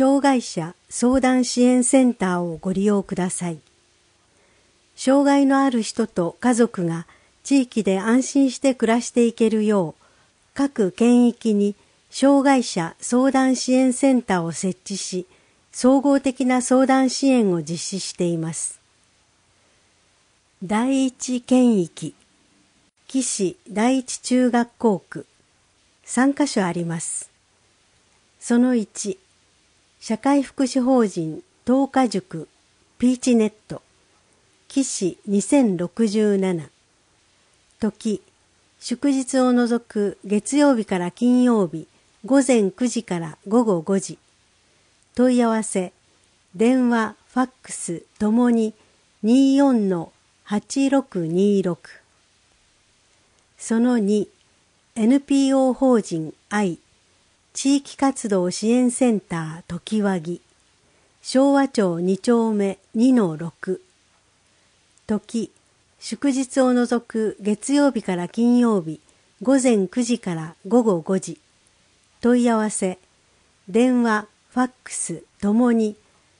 障害者相談支援センターをご利用ください。障害のある人と家族が地域で安心して暮らしていけるよう、各県域に障害者相談支援センターを設置し、総合的な相談支援を実施しています。第一県域、岸第一中学校区、3カ所あります。その1、社会福祉法人東華塾ピーチネット、岸2067、時、祝日を除く月曜日から金曜日、午前9時から午後5時。問い合わせ、電話、ファックスともに 24-8626。その2、NPO 法人愛、地域活動支援センター時和木、昭和町2丁目 2-6。時、祝日を除く月曜日から金曜日、午前9時から午後5時。問い合わせ、電話、ファックスともに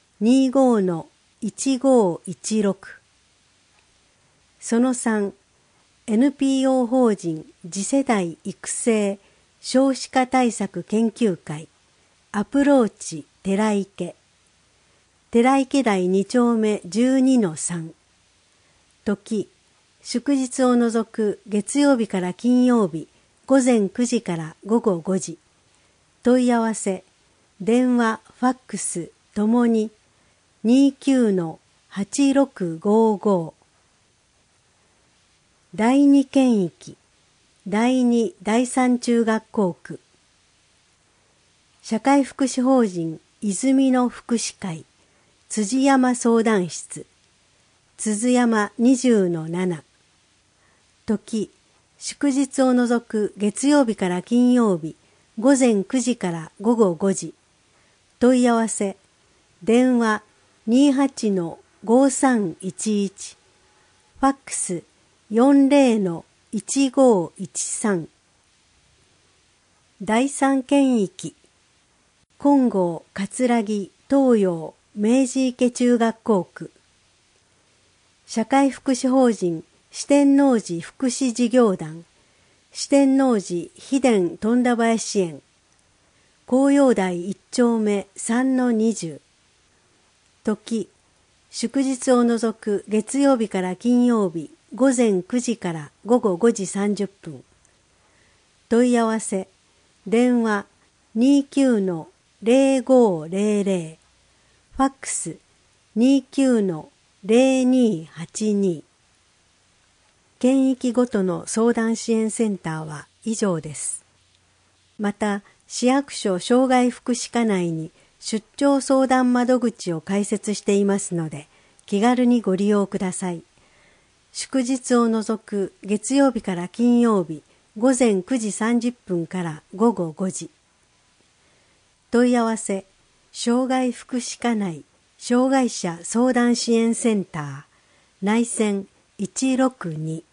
25-1516。その3、NPO 法人次世代育成少子化対策研究会アプローチ寺池、寺池台2丁目 12-3。時、祝日を除く月曜日から金曜日、午前9時から午後5時。問い合わせ、電話、ファックスともに 29-8655。第二県域、第二第三中学校区、社会福祉法人泉の福祉会辻山相談室、辻山20-7。時、祝日を除く月曜日から金曜日、午前9時から午後5時。問い合わせ、電話 28-5311。ファックス 40-1513。第三県域、金剛葛城東洋明治池中学校区、社会福祉法人四天王寺福祉事業団四天王寺秘伝富田林園紅葉台1丁目 3-20。時、祝日を除く月曜日から金曜日、午前9時から午後5時30分。問い合わせ、電話 29-0500。ファックス 29-0282。県域ごとの相談支援センターは以上です。また、市役所障害福祉課内に出張相談窓口を開設していますので、気軽にご利用ください。祝日を除く月曜日から金曜日、午前9時30分から午後5時。問い合わせ、障害福祉課内障害者相談支援センター、内線162。